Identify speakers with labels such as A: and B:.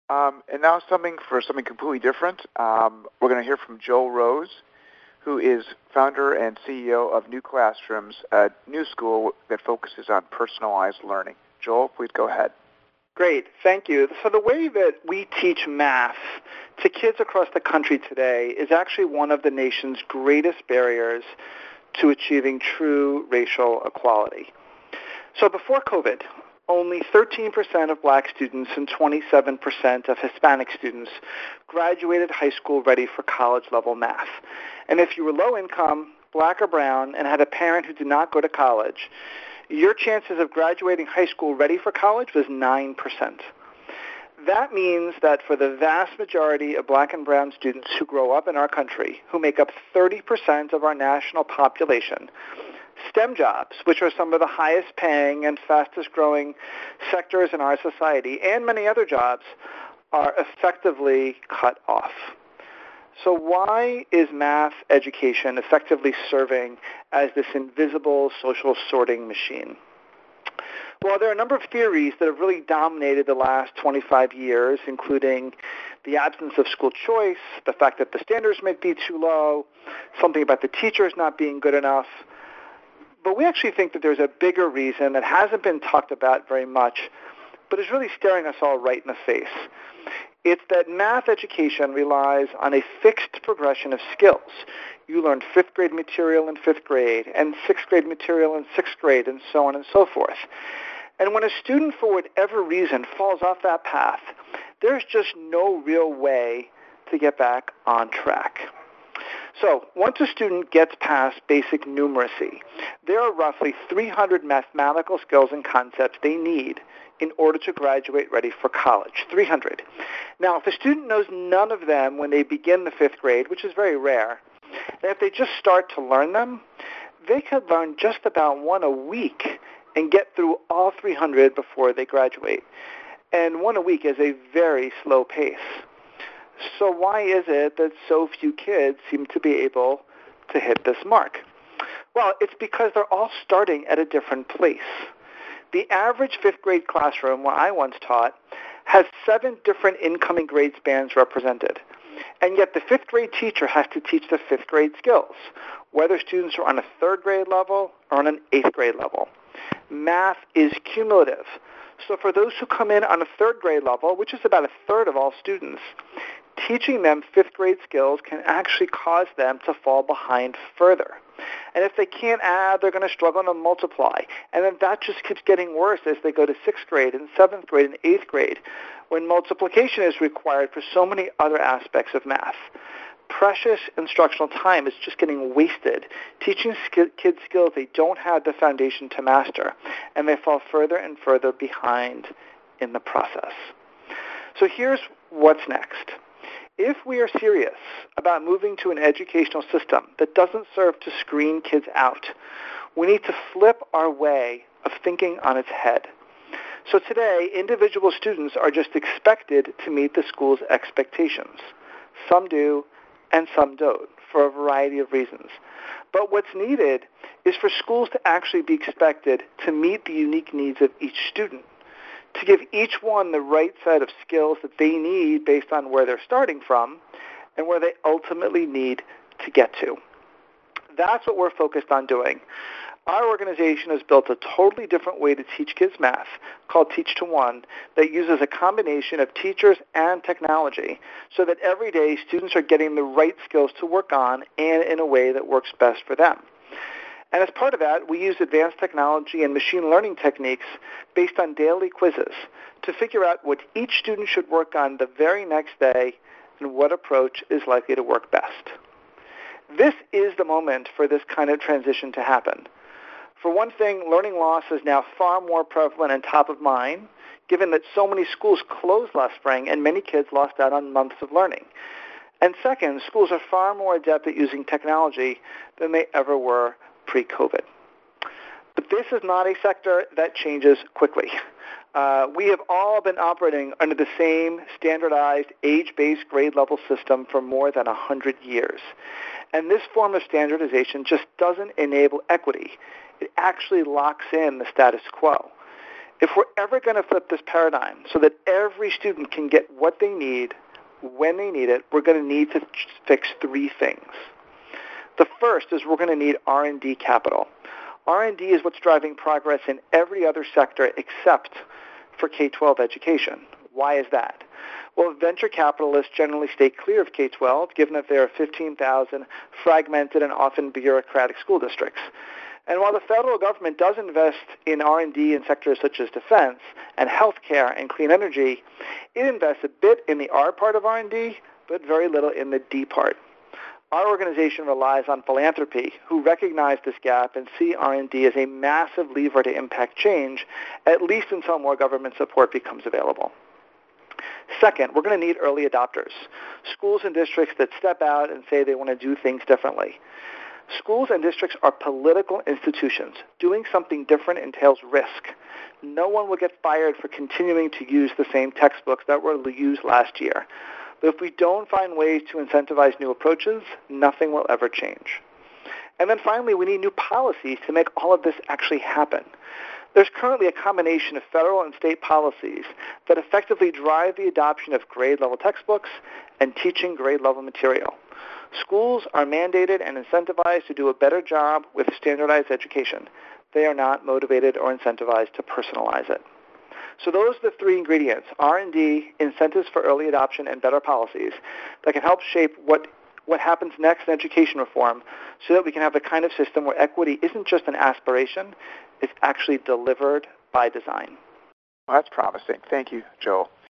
A: And now something completely different. We're going to hear from Joel Rose, who is founder and CEO of New Classrooms, a new school that focuses on personalized learning. Joel, please go ahead.
B: Great, thank you. So the way that we teach math to kids across the country today is actually one of the nation's greatest barriers to achieving true racial equality. So before COVID, only 13% of black students and 27% of Hispanic students graduated high school ready for college-level math. And if you were low income, black or brown, and had a parent who did not go to college, your chances of graduating high school ready for college was 9%. That means that for the vast majority of black and brown students who grow up in our country, who make up 30% of our national population, STEM jobs, which are some of the highest paying and fastest growing sectors in our society, and many other jobs, are effectively cut off. So why is math education effectively serving as this invisible social sorting machine? Well, there are a number of theories that have really dominated the last 25 years, including the absence of school choice, the fact that the standards might be too low, something about the teachers not being good enough. But we actually think that there's a bigger reason that hasn't been talked about very much, but is really staring us all right in the face. It's that math education relies on a fixed progression of skills. You learn fifth grade material in fifth grade, and sixth grade material in sixth grade, and so on and so forth. And when a student, for whatever reason, falls off that path, there's just no real way to get back on track. So once a student gets past basic numeracy, there are roughly 300 mathematical skills and concepts they need in order to graduate ready for college, 300. Now, if a student knows none of them when they begin the fifth grade, which is very rare, and if they just start to learn them, they could learn just about one a week and get through all 300 before they graduate. And one a week is a very slow pace. So why is it that so few kids seem to be able to hit this mark? Well, it's because they're all starting at a different place. The average fifth grade classroom where I once taught has 7 different incoming grade spans represented. And yet the fifth grade teacher has to teach the fifth grade skills, whether students are on a third grade level or on an eighth grade level. Math is cumulative. So for those who come in on a third grade level, which is about a third of all students, teaching them fifth grade skills can actually cause them to fall behind further. And if they can't add, they're going to struggle to multiply. And then that just keeps getting worse as they go to sixth grade and seventh grade and eighth grade, when multiplication is required for so many other aspects of math. Precious instructional time is just getting wasted teaching kids skills they don't have the foundation to master, and they fall further and further behind in the process. So here's what's next. If we are serious about moving to an educational system that doesn't serve to screen kids out, we need to flip our way of thinking on its head. So today, individual students are just expected to meet the school's expectations. Some do, and some don't, for a variety of reasons. But what's needed is for schools to actually be expected to meet the unique needs of each student, to give each one the right set of skills that they need based on where they're starting from and where they ultimately need to get to. That's what we're focused on doing. Our organization has built a totally different way to teach kids math called Teach to One that uses a combination of teachers and technology so that every day students are getting the right skills to work on and in a way that works best for them. And as part of that, we use advanced technology and machine learning techniques based on daily quizzes to figure out what each student should work on the very next day and what approach is likely to work best. This is the moment for this kind of transition to happen. For one thing, learning loss is now far more prevalent and top of mind, given that so many schools closed last spring and many kids lost out on months of learning. And second, schools are far more adept at using technology than they ever were pre-COVID. But this is not a sector that changes quickly. We have all been operating under the same standardized age-based grade-level system for more than 100 years. And this form of standardization just doesn't enable equity. It actually locks in the status quo. If we're ever going to flip this paradigm so that every student can get what they need when they need it, we're going to need to fix three things. The first is we're going to need R&D capital. R&D is what's driving progress in every other sector except for K-12 education. Why is that? Well, venture capitalists generally stay clear of K-12, given that there are 15,000 fragmented and often bureaucratic school districts. And while the federal government does invest in R&D in sectors such as defense and healthcare and clean energy, it invests a bit in the R part of R&D, but very little in the D part. Our organization relies on philanthropy, who recognize this gap and see R&D as a massive lever to impact change, at least until more government support becomes available. Second, we're going to need early adopters, schools and districts that step out and say they want to do things differently. Schools and districts are political institutions. Doing something different entails risk. No one will get fired for continuing to use the same textbooks that were used last year. But if we don't find ways to incentivize new approaches, nothing will ever change. And then finally, we need new policies to make all of this actually happen. There's currently a combination of federal and state policies that effectively drive the adoption of grade-level textbooks and teaching grade-level material. Schools are mandated and incentivized to do a better job with standardized education. They are not motivated or incentivized to personalize it. So those are the three ingredients: R&D, incentives for early adoption, and better policies that can help shape what happens next in education reform so that we can have the kind of system where equity isn't just an aspiration, it's actually delivered by design.
A: Well, that's promising. Thank you, Joel.